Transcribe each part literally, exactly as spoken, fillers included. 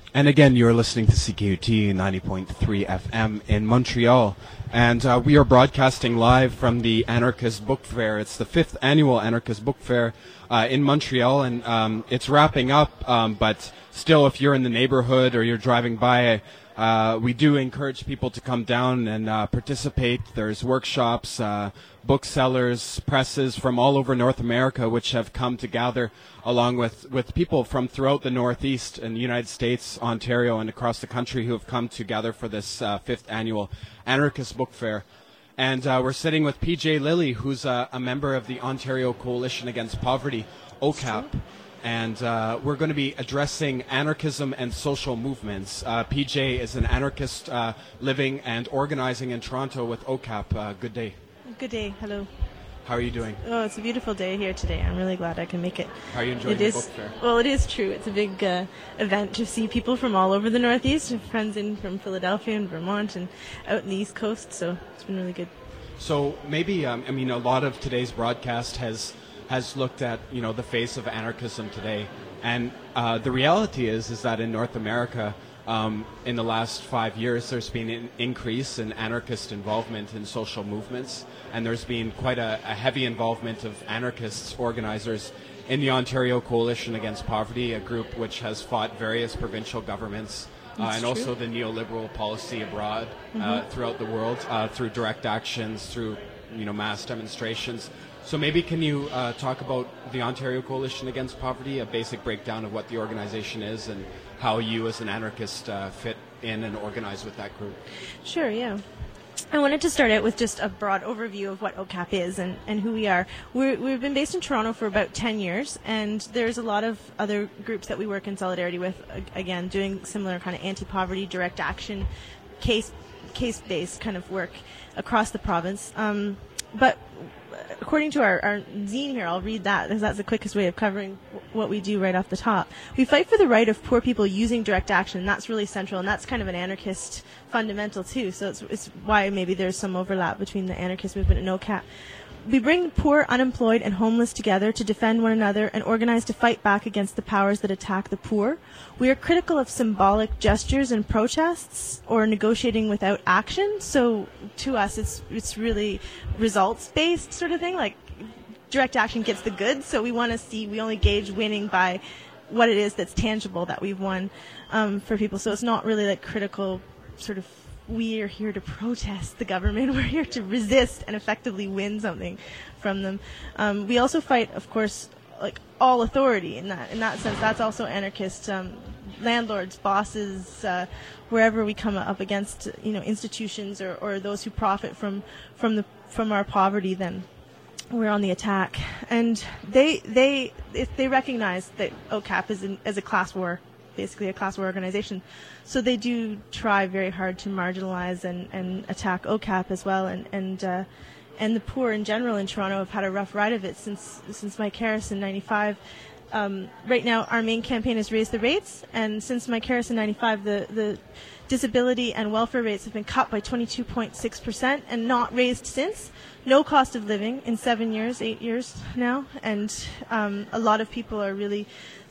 And again, you're listening to C K U T ninety point three F M in Montreal. And uh, we are broadcasting live from the Anarchist Book Fair. It's the fifth annual Anarchist Book Fair uh, in Montreal, and um, it's wrapping up. Um, but still, if you're in the neighborhood or you're driving by, uh, we do encourage people to come down and uh, participate. There's workshops, uh, booksellers, presses from all over North America, which have come to gather along with, with people from throughout the Northeast and the United States, Ontario, and across the country who have come together for this uh, fifth annual Anarchist Book Fair. And uh, we're sitting with P J Lilly, who's uh, a member of the Ontario Coalition Against Poverty, O C A P. And uh, we're going to be addressing anarchism and social movements. Uh, P J is an anarchist uh, living and organizing in Toronto with O C A P. Uh, good day. Good day. Hello. How are you doing? Oh, it's a beautiful day here today. I'm really glad I can make it. How are you enjoying it the is, book fair? Well, it is true. It's a big uh, event to see people from all over the Northeast. I have friends in from Philadelphia and Vermont and out in the East Coast, so it's been really good. So maybe, um, I mean, a lot of today's broadcast has has looked at, you know, the face of anarchism today. And uh, the reality is, is that in North America, Um, in the last five years, there's been an increase in anarchist involvement in social movements, and there's been quite a, a heavy involvement of anarchists, organizers in the Ontario Coalition Against Poverty, a group which has fought various provincial governments uh, and true. also the neoliberal policy abroad Mm-hmm. uh, throughout the world, uh, through direct actions, through you know mass demonstrations. So maybe can you uh, talk about the Ontario Coalition Against Poverty, a basic breakdown of what the organization is and how you as an anarchist uh, fit in and organize with that group? Sure, yeah. I wanted to start out with just a broad overview of what O C A P is and, and who we are. We're, we've been based in Toronto for about ten years, and there's a lot of other groups that we work in solidarity with, again, doing similar kind of anti-poverty, direct action, case, case-based kind of work across the province. Um, but according to our, our zine here, I'll read that because that's the quickest way of covering w- what we do right off the top. We fight for the right of poor people using direct action. That's really central, and that's kind of an anarchist fundamental too. So it's, it's why maybe there's some overlap between the anarchist movement and O C A P. We bring poor, unemployed, and homeless together to defend one another and organize to fight back against the powers that attack the poor. We are critical of symbolic gestures and protests or negotiating without action. So to us, it's it's really results-based sort of thing. Like direct action gets the goods, so we want to see, we only gauge winning by what it is that's tangible that we've won um, for people. So it's not really like critical sort of, we are here to protest the government. We're here to resist and effectively win something from them. Um, we also fight, of course, like all authority in that in that sense. That's also anarchist. Um, landlords, bosses, uh, wherever we come up against, you know, institutions or, or those who profit from from the from our poverty, then we're on the attack. And they they if they recognize that O C A P is in, as a class war. Basically a class war organization. So they do try very hard to marginalize and, and attack O C A P as well. And and, uh, and the poor in general in Toronto have had a rough ride of it since since Mike Harris in ninety-five. Um, right now our main campaign is Raise the Rates, and since Mike Harris in ninety-five, the, the disability and welfare rates have been cut by twenty-two point six percent and not raised since. No cost of living in seven years, eight years now. And um, a lot of people are really,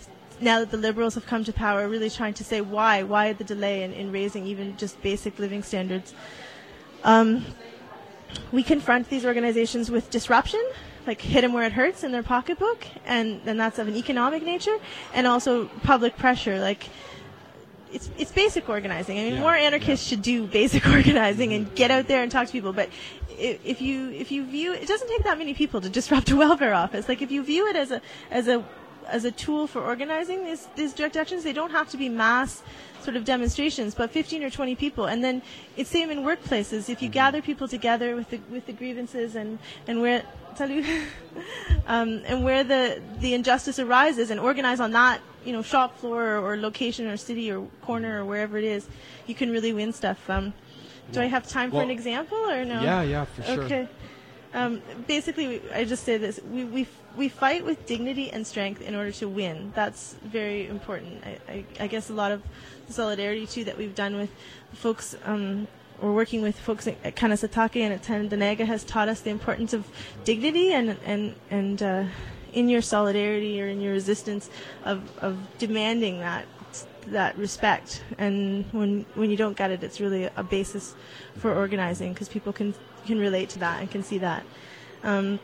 now that the Liberals have come to power, really trying to say why, why the delay in, in raising even just basic living standards. Um, we confront these organizations with disruption, like hit them where it hurts in their pocketbook, and, and that's of an economic nature, and also public pressure, like it's it's basic organizing. I mean, Yeah, more anarchists yeah. should do basic organizing and get out there and talk to people, but if, if you if you view, it doesn't take that many people to disrupt a welfare office. Like if you view it as a as a as a tool for organizing these, these direct actions, they don't have to be mass sort of demonstrations, but fifteen or twenty people. And then it's same in workplaces. If you gather people together with the with the grievances and, and where salut, um, and where the, the injustice arises and organize on that, you know, shop floor or, or location or city or corner or wherever it is, you can really win stuff. Um, do I have time well, for an example or no? Yeah, yeah, for sure. Okay. Um, basically, we, I just say this: we, we we fight with dignity and strength in order to win. That's very important. I, I, I guess a lot of the solidarity too that we've done with folks, um, or working with folks at, at Kanasatake and at Tandanega has taught us the importance of dignity and and and uh, in your solidarity or in your resistance of, of demanding that that respect. And when when you don't get it, it's really a basis for organizing, because people can can relate to that and can see that. Um,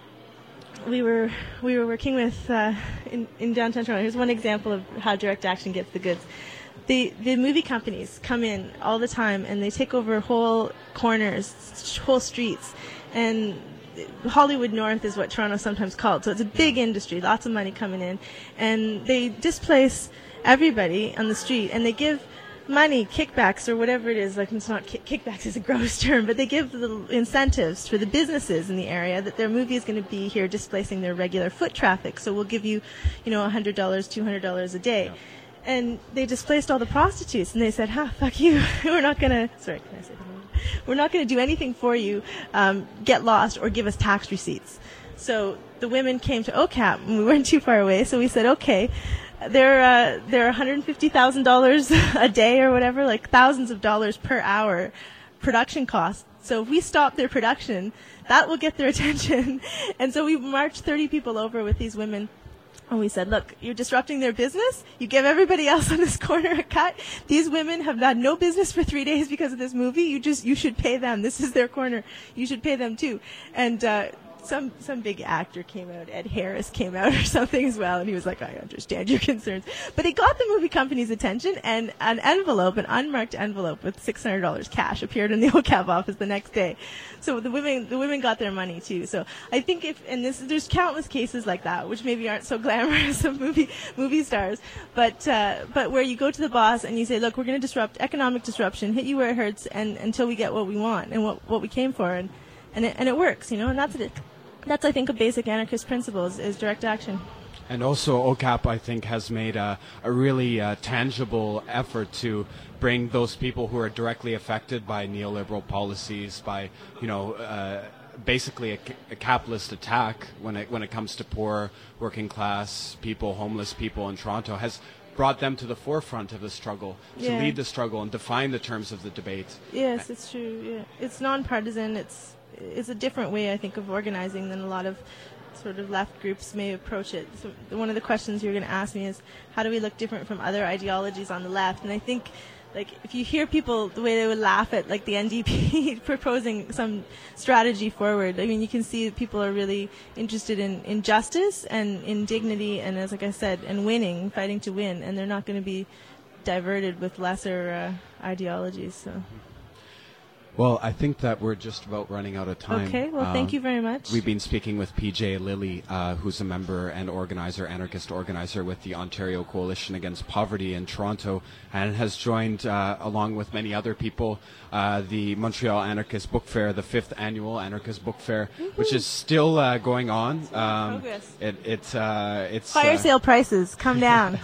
we were we were working with uh, in in downtown Toronto. Here's one example of how direct action gets the goods. The the movie companies come in all the time, and they take over whole corners, whole streets, and Hollywood North is what Toronto sometimes called. So it's a big industry, lots of money coming in, and they displace everybody on the street, and they give money, kickbacks or whatever it is. Like, it's not kick- kickbacks is a gross term, but they give the incentives for the businesses in the area that their movie is going to be here displacing their regular foot traffic. So we'll give you, you know, one hundred dollars, two hundred dollars a day. Yeah. And they displaced all the prostitutes, and they said, "Huh, fuck you. We're not going to, sorry, can I say that? We're not going to do anything for you. Um, get lost or give us tax receipts." So the women came to O C A P, and we weren't too far away, so we said, okay, they're, uh, they're one hundred fifty thousand dollars a day or whatever, like thousands of dollars per hour production costs. So if we stop their production, that will get their attention. And so we marched thirty people over with these women. And we said, look, you're disrupting their business. You give everybody else on this corner a cut. These women have had no business for three days because of this movie. You just, you should pay them. This is their corner. You should pay them too. And, uh, some, some big actor came out. Ed Harris came out or something as well. And he was like, I understand your concerns. But he got the movie company's attention, and an envelope, an unmarked envelope with six hundred dollars cash appeared in the O C A P office the next day. So the women, the women got their money too. So I think if, and this, there's countless cases like that, which maybe aren't so glamorous of movie, movie stars, but, uh, but where you go to the boss and you say, look, we're going to disrupt economic disruption, hit you where it hurts, and until we get what we want and what, what we came for. And, and it, and it works, you know, and that's it. That's, I think, a basic anarchist principle is, is direct action. And also O C A P, I think, has made a, a really uh, tangible effort to bring those people who are directly affected by neoliberal policies, by, you know, uh, basically a, a capitalist attack when it when it comes to poor, working class people, homeless people in Toronto, has brought them to the forefront of the struggle, to yeah. lead the struggle and define the terms of the debate. Yes, it's true. Yeah. It's nonpartisan. It's it's a different way, I think, of organizing than a lot of sort of left groups may approach it. So one of the questions you're going to ask me is, how do we look different from other ideologies on the left? And I think, like, if you hear people, the way they would laugh at, like, the N D P proposing some strategy forward, I mean, you can see that people are really interested in, in justice and in dignity and, as like I said, and winning, fighting to win, and they're not going to be diverted with lesser uh, ideologies, so... Well, I think that we're just about running out of time. Okay, well, um, thank you very much. We've been speaking with P J Lilly, uh, who's a member and organizer, anarchist organizer with the Ontario Coalition Against Poverty in Toronto, and has joined, uh, along with many other people, uh, the Montreal Anarchist Book Fair, the fifth annual Anarchist Book Fair, mm-hmm. which is still uh, going on. Um, progress. It, it's, uh, it's Fire uh, sale prices, come down.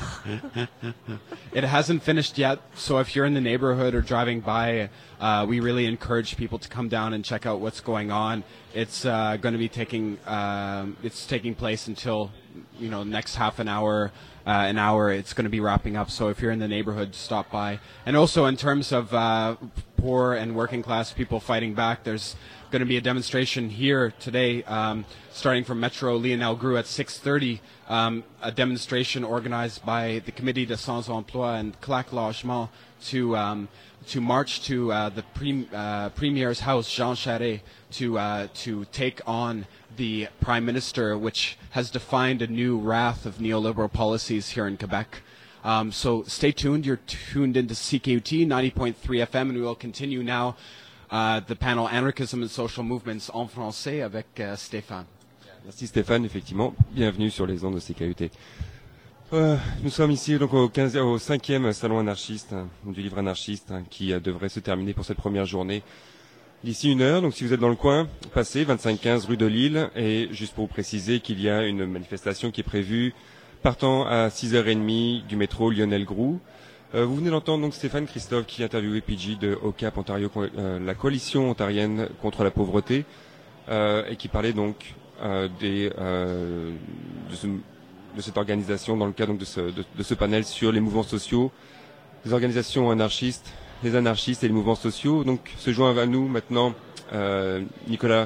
It hasn't finished yet, so if you're in the neighborhood or driving by, Uh, we really encourage people to come down and check out what's going on. It's uh, going to be taking um, it's taking place until, you know, next half an hour, uh, an hour. It's going to be wrapping up. So if you're in the neighborhood, stop by. And also in terms of uh, poor and working class people fighting back, there's going to be a demonstration here today, um, starting from Metro Lionel Groulx at six thirty. Um, a demonstration organized by the Comité de Sans Emploi and Claque Logement to um, to march to uh, the pre- uh, Premier's house, Jean Charest, to uh, to take on the Prime Minister, which has defined a new wrath of neoliberal policies here in Quebec. Um, so stay tuned. You're tuned into C K U T ninety point three F M, and we will continue now uh, the panel Anarchism and Social Movements en français avec uh, Stéphane. Merci Stéphane, effectivement. Bienvenue sur les ondes de C K U T. Euh, nous sommes ici donc au, quinzième, au cinquième salon anarchiste, hein, du livre anarchiste, hein, qui euh, devrait se terminer pour cette première journée d'ici une heure. Donc si vous êtes dans le coin, passez vingt-cinq quinze rue de Lille. Et juste pour vous préciser qu'il y a une manifestation qui est prévue partant à six heures trente du métro Lionel Groulx. Euh, vous venez d'entendre donc Stéphane Christophe qui interviewait P G de O C A P Ontario, euh, la coalition ontarienne contre la pauvreté, euh, et qui parlait donc euh, des, euh, de ce de cette organisation dans le cadre donc de ce, de, de ce panel sur les mouvements sociaux, les organisations anarchistes, les anarchistes et les mouvements sociaux. Donc se joint à nous maintenant euh, Nicolas,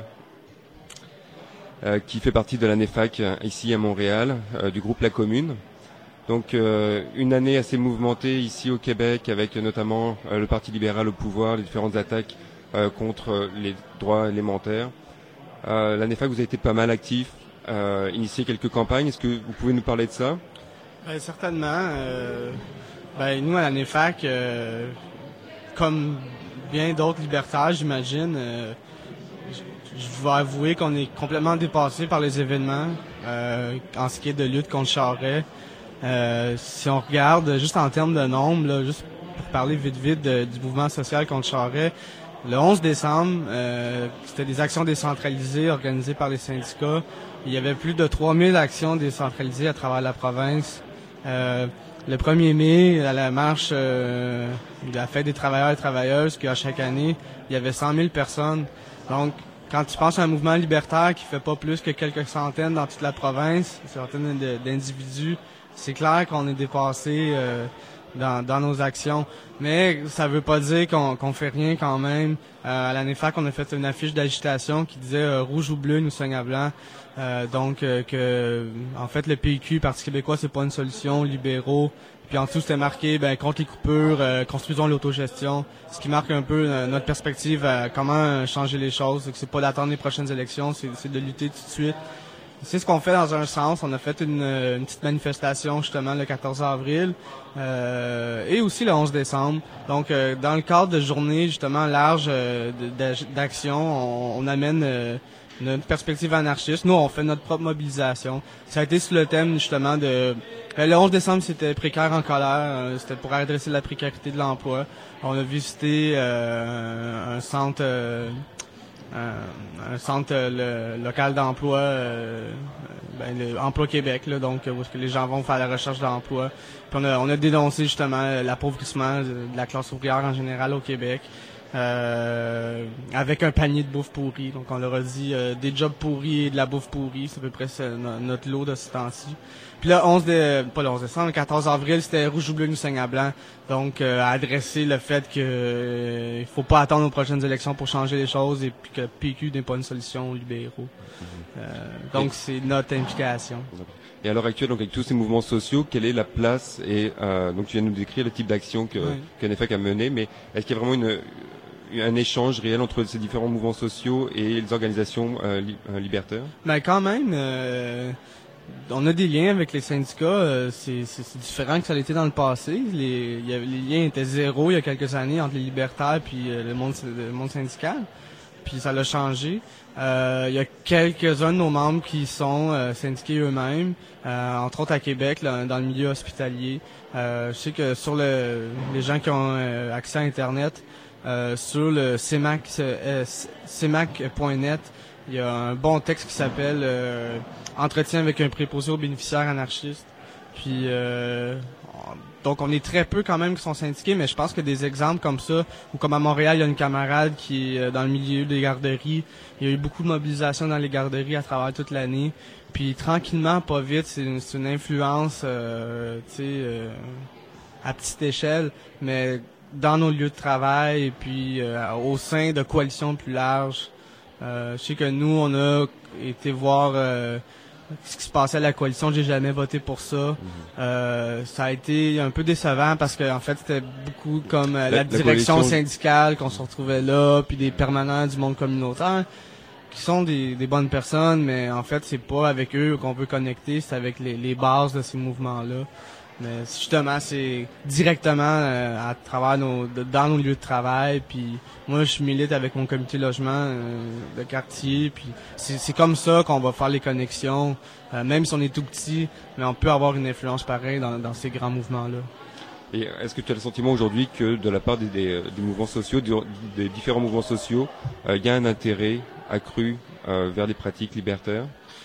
euh, qui fait partie de la N E F A C ici à Montréal, euh, du groupe La Commune. Donc euh, une année assez mouvementée ici au Québec, avec notamment euh, le Parti libéral au pouvoir, les différentes attaques euh, contre les droits élémentaires. Euh, la NEFAC, vous avez été pas mal actif, euh, initié quelques campagnes. Est-ce que vous pouvez nous parler de ça? Ben, certainement. Euh, ben, nous, à la NEFAC, euh, comme bien d'autres libertaires, j'imagine, euh, je, je vais avouer qu'on est complètement dépassé par les événements euh, en ce qui est de lutte contre Charest. Euh, si on regarde juste en termes de nombre, là, juste pour parler vite vite de, du mouvement social contre Charest, le onze décembre, euh, c'était des actions décentralisées organisées par les syndicats. Il y avait plus de trois mille actions décentralisées à travers la province. Euh, le premier mai, à la marche euh, de la Fête des travailleurs et travailleuses, qui a chaque année, il y avait cent mille personnes. Donc, quand tu penses à un mouvement libertaire qui fait pas plus que quelques centaines dans toute la province, centaines d'individus, c'est clair qu'on est dépassé euh, dans, dans nos actions. Mais ça veut pas dire qu'on qu'on fait rien quand même. Euh, à la NEFAC, on a fait une affiche d'agitation qui disait euh, « Rouge ou bleu, nous saigne à blanc ». Euh, donc, euh, que en fait, le P Q, Parti québécois, c'est pas une solution, libéraux. Puis en dessous, c'était marqué ben, contre les coupures, euh, construisons l'autogestion. Ce qui marque un peu euh, notre perspective à comment euh, changer les choses. C'est que c'est pas d'attendre les prochaines élections, c'est, c'est de lutter tout de suite. C'est ce qu'on fait dans un sens. On a fait une, une petite manifestation justement le quatorze avril euh, et aussi le onze décembre. Donc, euh, dans le cadre de journées justement larges euh, d'action, on, on amène euh, notre perspective anarchiste. Nous, on fait notre propre mobilisation. Ça a été sous le thème justement de... Le onze décembre, c'était précaire en colère. Euh, c'était pour adresser la précarité de l'emploi. On a visité euh, un centre... Euh, Un, un centre euh, le, local d'emploi, euh, ben, le Emploi Québec, là, donc où est-ce que les gens vont faire la recherche d'emploi. Puis on a, on a dénoncé justement l'appauvrissement de, de la classe ouvrière en général au Québec, euh, avec un panier de bouffe pourrie. Donc on leur a dit euh, des jobs pourris et de la bouffe pourrie, c'est à peu près ça, no, notre lot de ce temps-ci. Puis le onze de, pas le onze décembre, le quatorze avril, c'était Rouge ou bleu, nous saigne à blanc. Donc, euh, à adresser le fait que euh, il faut pas attendre aux prochaines élections pour changer les choses et puis que P Q n'est pas une solution aux libéraux. Euh, donc, c'est notre implication. Et à l'heure actuelle, donc avec tous ces mouvements sociaux, quelle est la place et euh, donc tu viens de nous décrire le type d'action que oui. que NEFAC a mené, mais est-ce qu'il y a vraiment une un échange réel entre ces différents mouvements sociaux et les organisations euh, li, euh, libertaires? Ben quand même. Euh, On a des liens avec les syndicats, euh, c'est, c'est, c'est différent que ça l'était dans le passé. Les, il y avait, les liens étaient zéro il y a quelques années entre les libertaires puis euh, le monde, le monde syndical. Puis ça l'a changé. Euh, il y a quelques-uns de nos membres qui sont euh, syndiqués eux-mêmes, euh, entre autres à Québec, là, dans le milieu hospitalier. Euh, je sais que sur le, les gens qui ont euh, accès à Internet, euh, sur le C M A C, euh, C M A C point net, il y a un bon texte qui s'appelle euh, « Entretien avec un préposé aux bénéficiaires anarchistes ». Puis, euh, donc, on est très peu quand même qui sont syndiqués, mais je pense que des exemples comme ça, ou comme à Montréal, il y a une camarade qui est dans le milieu des garderies. Il y a eu beaucoup de mobilisation dans les garderies à travers toute l'année. Puis, tranquillement, pas vite, c'est une, c'est une influence, euh, tu sais, euh, à petite échelle, mais dans nos lieux de travail et puis euh, au sein de coalitions plus larges. Euh, je sais que nous, on a été voir euh, ce qui se passait à la coalition. J'ai jamais voté pour ça. Mm-hmm. Euh, ça a été un peu décevant parce que en fait, c'était beaucoup comme euh, la, la direction la syndicale qu'on se retrouvait là, puis des permanents du monde communautaire qui sont des, des bonnes personnes, mais en fait, c'est pas avec eux qu'on veut connecter, c'est avec les, les bases de ces mouvements-là. Mais justement, c'est directement euh, à travers nos, de, dans nos lieux de travail. Puis moi, je milite avec mon comité logement euh, de quartier. Puis c'est, c'est comme ça qu'on va faire les connexions, euh, même si on est tout petit, mais on peut avoir une influence pareille dans, dans ces grands mouvements-là. Et est-ce que tu as le sentiment aujourd'hui que de la part des, des, des mouvements sociaux, des, des différents mouvements sociaux, euh, il y a un intérêt accru euh, vers les pratiques libertaires?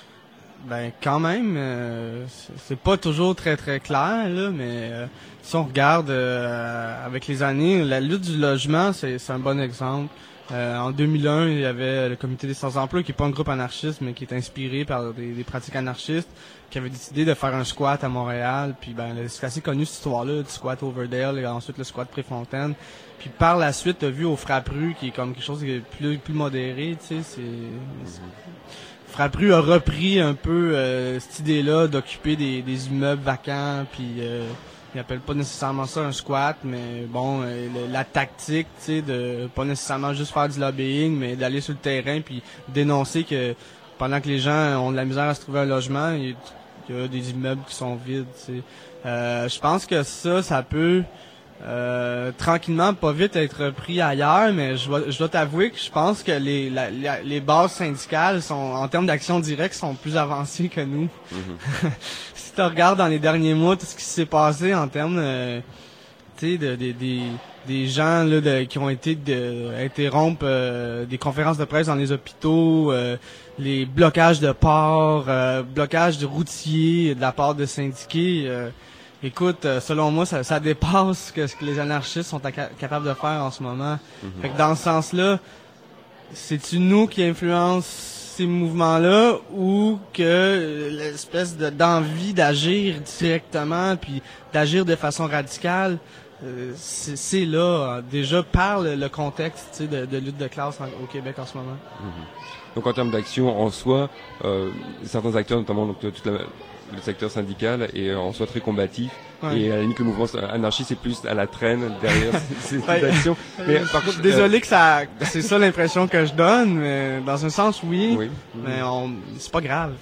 Ben quand même, euh, c'est pas toujours très très clair là, mais euh, si on regarde euh, avec les années, la lutte du logement, c'est, c'est un bon exemple. Euh, en deux mille un, il y avait le Comité des sans-emploi, qui est pas un groupe anarchiste, mais qui est inspiré par des, des pratiques anarchistes, qui avait décidé de faire un squat à Montréal. Puis ben c'est assez connu cette histoire-là, du squat Overdale et ensuite le squat Préfontaine. Puis par la suite, t'as vu au Frappru, qui est comme quelque chose de plus plus modéré, tu sais, c'est. c'est Frappru a repris un peu euh, cette idée-là d'occuper des, des immeubles vacants, puis euh, il appelle pas nécessairement ça un squat, mais bon, euh, le, la tactique, tu sais, de pas nécessairement juste faire du lobbying, mais d'aller sur le terrain puis dénoncer que pendant que les gens ont de la misère à se trouver un logement, il y a des immeubles qui sont vides, tu sais. Euh, je pense que ça, ça peut euh, tranquillement, pas vite être repris ailleurs, mais je dois, je dois t'avouer que je pense que les, la, la, les bases syndicales sont, en termes d'action directe, sont plus avancées que nous. Mm-hmm. Si tu regardes dans les derniers mois tout ce qui s'est passé en termes, euh, tu sais, de, de, de, des gens là de, qui ont été de, interrompre euh, des conférences de presse dans les hôpitaux, euh, les blocages de ports, euh, blocages de routiers de la part de syndiqués. Euh, écoute, euh, selon moi, ça, ça dépasse que ce que les anarchistes sont ca- capables de faire en ce moment. Mm-hmm. Fait que dans ce sens-là, c'est-tu nous qui influence ces mouvements-là ou que l'espèce de, d'envie d'agir directement puis d'agir de façon radicale, euh, c'est, c'est là, déjà par le, le contexte de, de lutte de classe en, au Québec en ce moment. Mmh. Donc en termes d'action en soi, euh, certains acteurs, notamment donc, toute la, le secteur syndical, est en soi très combatif. Ouais. Et à la limite, le mouvement anarchiste est plus à la traîne derrière ces, ces ouais. actions. Mais par contre, désolé euh... que ça, c'est ça l'impression que je donne, mais dans un sens, oui. oui. Mais on, c'est pas grave.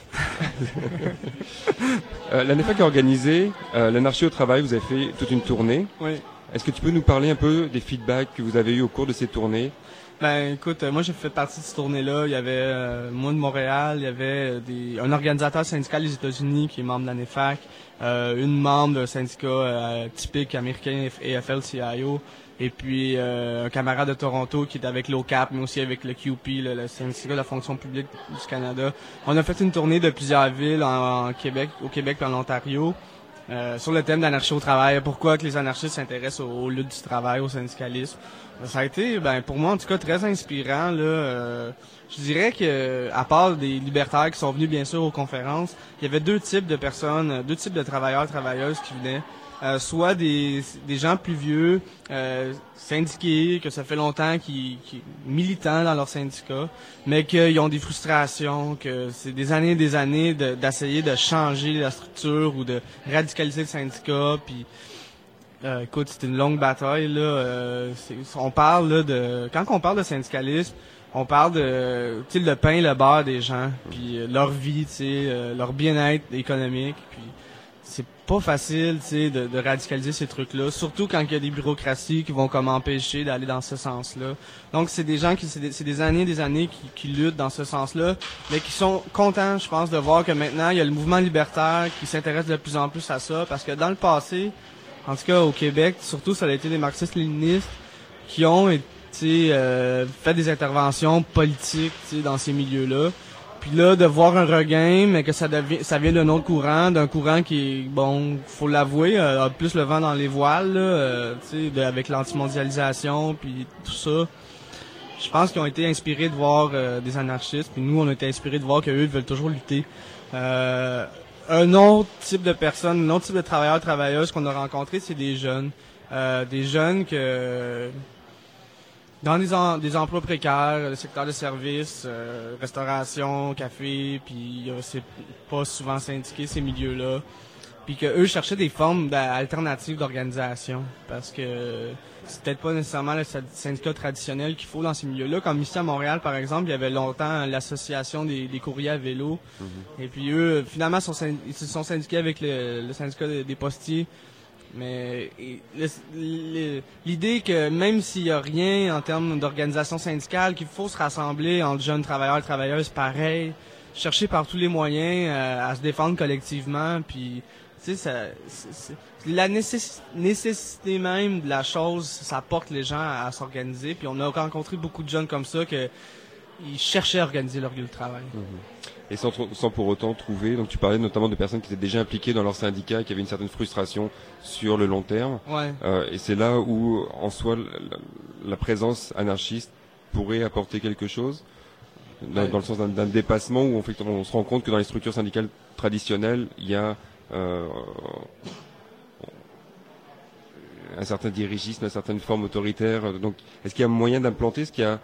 euh, la NEFAC a organisé euh, l'anarchie au travail. Vous avez fait toute une tournée. Oui. Est-ce que tu peux nous parler un peu des feedbacks que vous avez eu au cours de ces tournées? Ben écoute, moi j'ai fait partie de cette tournée-là. Il y avait euh, moi de Montréal, il y avait des, un organisateur syndical des États-Unis qui est membre de la NEFAC, euh, une membre d'un syndicat euh, typique américain A F L C I O, et puis euh, un camarade de Toronto qui est avec l'O C A P, mais aussi avec le Q P, le, le syndicat de la fonction publique du Canada. On a fait une tournée de plusieurs villes en, en Québec, au Québec et en Ontario. Euh, sur le thème d'anarchie au travail, pourquoi que les anarchistes s'intéressent aux, aux luttes du travail, au syndicalisme. Ça a été, ben pour moi en tout cas, très inspirant. Là, euh, je dirais que, à part des libertaires qui sont venus bien sûr aux conférences, il y avait deux types de personnes, deux types de travailleurs, travailleuses qui venaient. Euh, soit des, des gens plus vieux, euh, syndiqués, que ça fait longtemps qu'ils, qu'ils militants dans leur syndicat, mais qu'ils ont des frustrations, que c'est des années et des années de, d'essayer de changer la structure ou de radicaliser le syndicat. Puis, euh, écoute, c'est une longue bataille là. Euh, c'est, on parle là de, quand on parle de syndicalisme, on parle de, tu sais, le pain, le beurre des gens, puis euh, leur vie, tu sais, euh, leur bien-être économique, puis c'est pas facile, tu sais, de, de radicaliser ces trucs-là, surtout quand il y a des bureaucraties qui vont comme empêcher d'aller dans ce sens-là. Donc, c'est des gens qui, c'est des, c'est des années et des années qui, qui luttent dans ce sens-là, mais qui sont contents, je pense, de voir que maintenant, il y a le mouvement libertaire qui s'intéresse de plus en plus à ça, parce que dans le passé, en tout cas au Québec, surtout, ça a été des marxistes-léninistes qui ont, tu sais, euh, fait des interventions politiques, tu sais, dans ces milieux-là. Puis là, de voir un regain, mais que ça devient, ça vient d'un autre courant, d'un courant qui est, bon, faut l'avouer, euh, a plus le vent dans les voiles, là, euh, tu sais, avec l'antimondialisation, puis tout ça. Je pense qu'ils ont été inspirés de voir euh, des anarchistes, puis nous, on a été inspirés de voir qu'eux veulent toujours lutter. Euh, un autre type de personnes, un autre type de travailleurs, travailleuses qu'on a rencontrés, c'est des jeunes. Euh, des jeunes que... Dans des, en, des emplois précaires, le secteur de services, euh, restauration, café, puis euh, c'est pas souvent syndiqué ces milieux-là. Puis que eux cherchaient des formes alternatives d'organisation, parce que c'est peut-être pas nécessairement le syndicat traditionnel qu'il faut dans ces milieux-là. Comme ici à Montréal, par exemple, il y avait longtemps l'association des, des courriers à vélo. Mm-hmm. Et puis eux, finalement, sont, ils se sont syndiqués avec le, le syndicat des, des postiers. Mais le, le, l'idée que même s'il y a rien en termes d'organisation syndicale, qu'il faut se rassembler entre jeunes travailleurs et travailleuses pareil, chercher par tous les moyens euh, à se défendre collectivement, puis tu sais, ça, c'est, c'est, la nécess- nécessité même de la chose, ça porte les gens à, à s'organiser. Puis on a rencontré beaucoup de jeunes comme ça que ils cherchaient à organiser leur lieu de travail. Mmh. Et sans, sans pour autant trouver, donc tu parlais notamment de personnes qui étaient déjà impliquées dans leur syndicat, qui avaient une certaine frustration sur le long terme. Ouais. Euh, et c'est là où, en soi, la, la présence anarchiste pourrait apporter quelque chose, dans, ouais. dans le sens d'un, d'un dépassement où en fait, on se rend compte que dans les structures syndicales traditionnelles, il y a euh, un certain dirigisme, une certaine forme autoritaire. Donc, est-ce qu'il y a moyen d'implanter, est-ce qu'il y a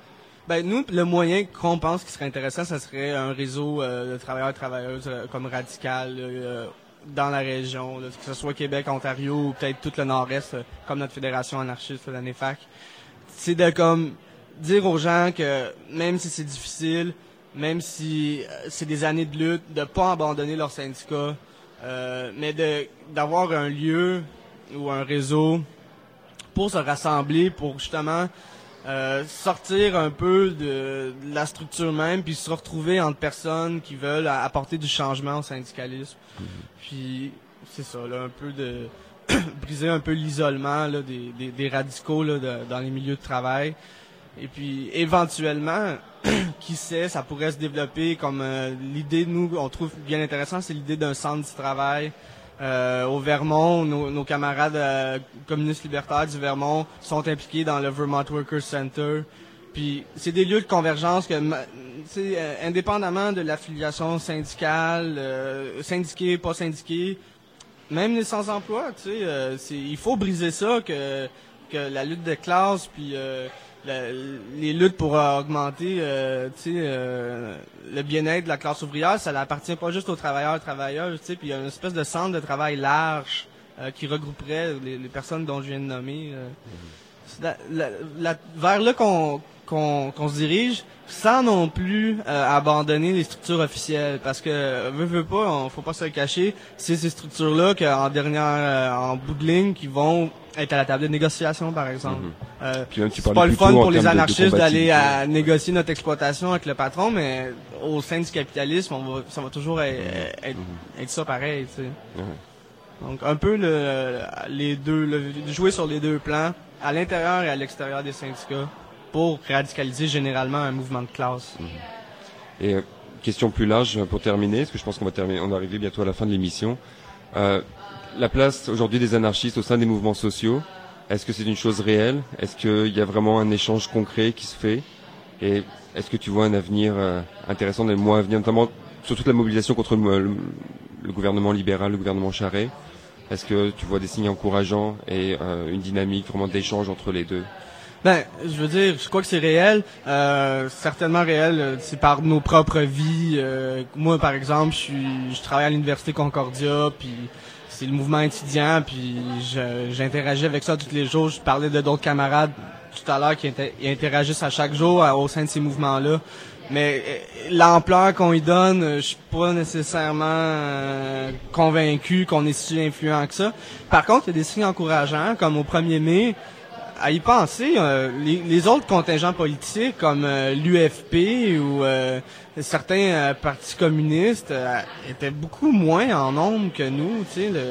Ben nous, le moyen qu'on pense qui serait intéressant, ça serait un réseau euh, de travailleurs et travailleuses euh, comme Radical euh, dans la région, là, que ce soit Québec, Ontario ou peut-être tout le Nord-Est, euh, comme notre fédération anarchiste, la N E F A C. C'est de comme dire aux gens que même si c'est difficile, même si euh, c'est des années de lutte, de pas abandonner leur syndicat, euh, mais de d'avoir un lieu ou un réseau pour se rassembler, pour justement Euh, sortir un peu de, de la structure même, puis se retrouver entre personnes qui veulent a- apporter du changement au syndicalisme. Mm-hmm. Puis c'est ça, là, un peu de briser un peu l'isolement là, des, des, des radicaux là, de, dans les milieux de travail. Et puis éventuellement, qui sait, ça pourrait se développer comme euh, l'idée, nous, on trouve bien intéressant, c'est l'idée d'un centre du travail. Euh, au Vermont, nos, nos camarades euh, communistes libertaires du Vermont sont impliqués dans le Vermont Workers Center. Puis c'est des lieux de convergence que, c'est euh, indépendamment de l'affiliation syndicale, euh, syndiqué, pas syndiqué, même les sans-emploi, tu sais, euh, c'est, il faut briser ça que que la lutte de classe puis euh, la, les luttes pour euh, augmenter euh, tu sais euh, le bien-être de la classe ouvrière, ça n'appartient pas juste aux travailleurs et travailleuses, tu sais, puis il y a une espèce de centre de travail large euh, qui regrouperait les, les personnes dont je viens de nommer. Euh, c'est la, la, la, vers là qu'on qu'on qu'on se dirige, sans non plus euh, abandonner les structures officielles, parce que veut veut pas, on faut pas se le cacher, c'est ces structures-là qu'en dernière, euh, en bout de ligne, qui vont être à la table de négociation, par exemple. Mm-hmm. Euh, Puis même, tu c'est pas le fun pour les anarchistes de, de d'aller à négocier notre exploitation avec le patron, mais au sein du capitalisme, on va, ça va toujours être, mm-hmm. être, être ça pareil, tu sais. Mm-hmm. Donc un peu le, les deux, le, jouer sur les deux plans, à l'intérieur et à l'extérieur des syndicats, pour radicaliser généralement un mouvement de classe. Mmh. Et euh, question plus large pour terminer, parce que je pense qu'on va terminer, on va arriver bientôt à la fin de l'émission. Euh, la place aujourd'hui des anarchistes au sein des mouvements sociaux, est-ce que c'est une chose réelle? Est-ce qu'il y a vraiment un échange concret qui se fait? Et est-ce que tu vois un avenir euh, intéressant dans les mois à venir, notamment sur toute la mobilisation contre le, le, le gouvernement libéral, le gouvernement Charest? Est-ce que tu vois des signes encourageants et euh, une dynamique vraiment d'échange entre les deux? Ben, je veux dire, je crois que c'est réel, euh, certainement réel, c'est par nos propres vies. Euh, moi, par exemple, je suis, je travaille à l'université Concordia, puis c'est le mouvement étudiant, puis je, j'interagis avec ça tous les jours. Je parlais de d'autres camarades tout à l'heure qui inter- interagissent à chaque jour à, au sein de ces mouvements-là. Mais euh, l'ampleur qu'on y donne, euh, je suis pas nécessairement euh, convaincu qu'on est si influent que ça. Par contre, il y a des signes encourageants, comme au premier mai. À y penser, euh, les, les autres contingents politiques comme euh, l'U F P ou euh, certains euh, partis communistes euh, étaient beaucoup moins en nombre que nous. Tu sais, le,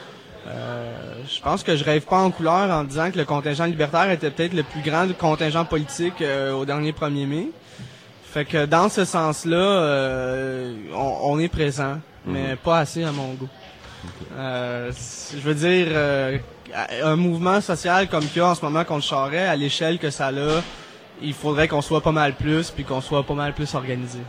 euh, je pense que je rêve pas en couleur en disant que le contingent libertaire était peut-être le plus grand contingent politique euh, au dernier premier mai. Fait que dans ce sens-là, euh, on, on est présent, mmh. mais pas assez à mon goût. Euh, je veux dire, euh, un mouvement social comme qu'il y a en ce moment contre Charest, à l'échelle que ça a, il faudrait qu'on soit pas mal plus, puis qu'on soit pas mal plus organisé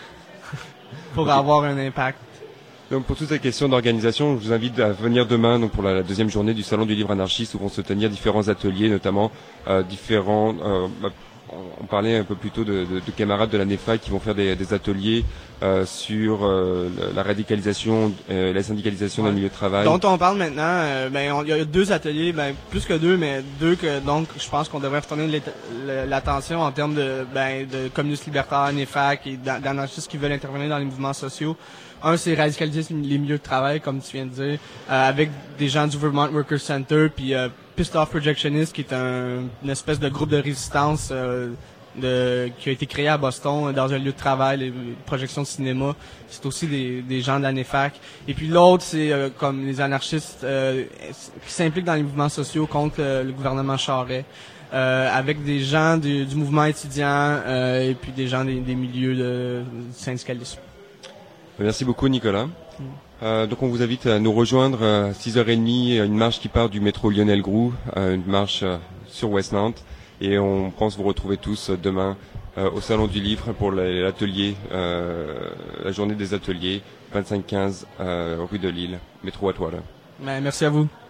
pour okay. avoir un impact. Donc pour toutes ces questions d'organisation, je vous invite à venir demain donc pour la, la deuxième journée du Salon du Livre Anarchiste où vont se tenir différents ateliers, notamment euh, différents... Euh, on parlait un peu plus tôt de, de, de camarades de la N E F A C qui vont faire des, des ateliers euh, sur euh, la radicalisation, euh, la syndicalisation ouais. dans le milieu de travail. Dont on parle maintenant, euh, ben il y a deux ateliers, ben plus que deux, mais deux que donc je pense qu'on devrait retourner l'attention en termes de ben de communistes libertaires, N E F A C et d'anarchistes qui veulent intervenir dans les mouvements sociaux. Un, c'est radicaliser les milieux de travail, comme tu viens de dire, euh, avec des gens du Vermont Workers Center, puis euh, Pissed Off Projectionist, qui est un, une espèce de groupe de résistance euh, de, qui a été créé à Boston dans un lieu de travail, les projections de cinéma. C'est aussi des, des gens de la N E F A C. Et puis l'autre, c'est euh, comme les anarchistes euh, qui s'impliquent dans les mouvements sociaux contre le, le gouvernement Charest. Euh, avec des gens du, du mouvement étudiant euh, et puis des gens des, des milieux de, du syndicalisme. Merci beaucoup Nicolas. Mm. Euh, donc on vous invite à nous rejoindre à six heures trente, une marche qui part du métro Lionel Groulx, euh, une marche euh, sur West Nantes, et on pense vous retrouver tous demain euh, au Salon du Livre pour l'atelier, euh, la journée des ateliers, vingt-cinq quinze euh, rue de Lille, métro Atwala. Ben, merci à vous.